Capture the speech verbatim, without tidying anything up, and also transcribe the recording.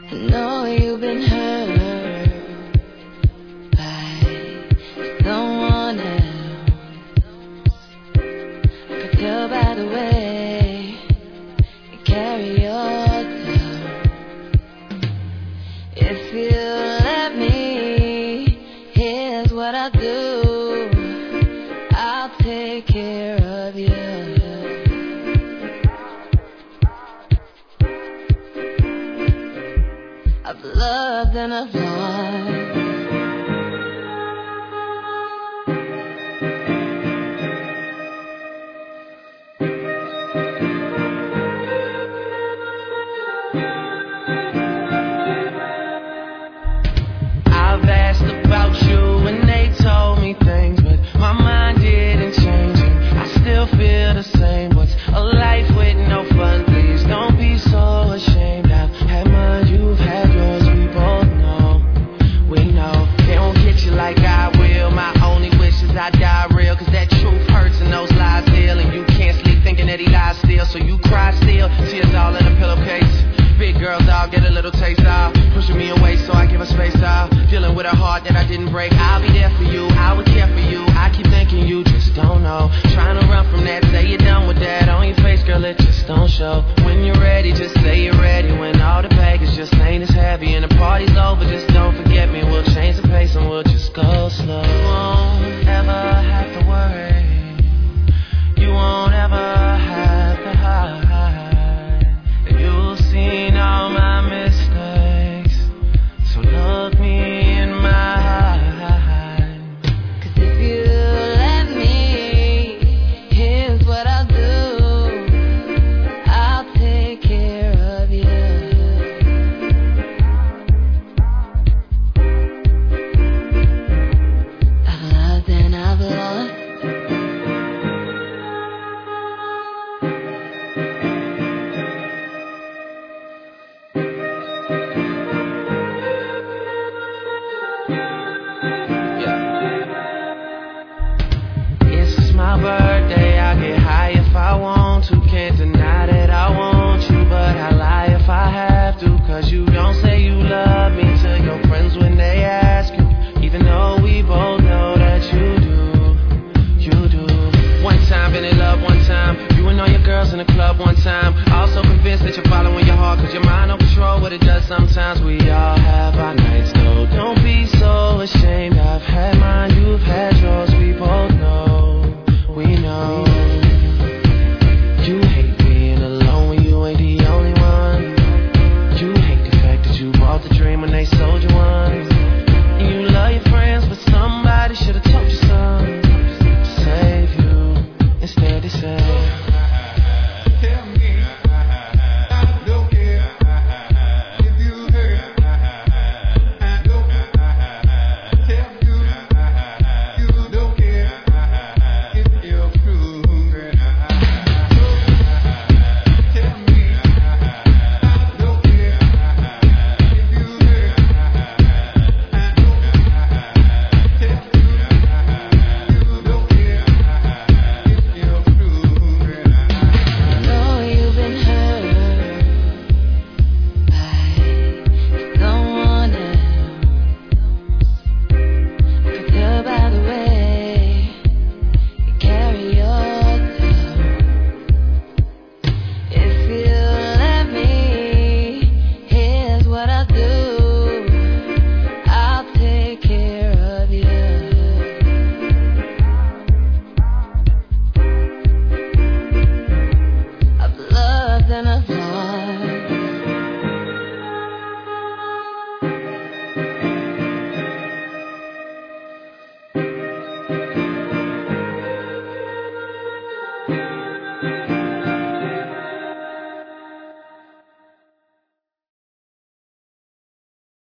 I know you've been hurt by someone else. I could tell by the way you carry yourself. If you let me, here's what I'll do. I'll take care of you. I've loved and I've lost. I've asked about you and they told me things, but my mind didn't change and I still feel the same. What's a life with no fun? Please don't be so ashamed. I've had mine, you've had yours, we both know. We know they don't get you like I will. My only wish is I die real, cause that truth hurts and those lies heal. And you can't sleep thinking that he lies still, so you cry still. Tears all in a pillowcase. Big girl dog, get a little taste out. Pushing me away so I give her space out. Dealing with a heart that I didn't break. I'll be there for you, I would care for you. I keep thinking you just don't know. Trying to run from that, say you're done with that. On your face, girl, it just don't show. When you're ready, just say you're ready. When all the baggage just ain't as heavy and the party's over, just don't forget me. We'll change the pace and we'll just go slow. You won't ever have to worry. You won't ever have to hide. You've seen all my mistakes, so look me in my eyes. Cause if you let me, here's what I'll do. I'll take care of you. I've loved and I've lost. My birthday, I get high if I want to. Can't deny that I want you, but I lie if I have to. Cause you don't say you love me to your friends when they ask you, even though we both know that you do, you do. One time, been in love one time. You and all your girls in the club one time. Also convinced that you're following your heart, cause your mind don't control what it does sometimes. We all have our nights though. Don't be so ashamed. I've had mine, you've had yours, we both know. We know you hate being alone when you ain't the only one. You hate the fact that you bought the dream when they sold you one. And you love your friends, but somebody should've told you something to save you. Instead they say, tell me I don't care if you hurt. I don't tell you you don't care. I've loved and I've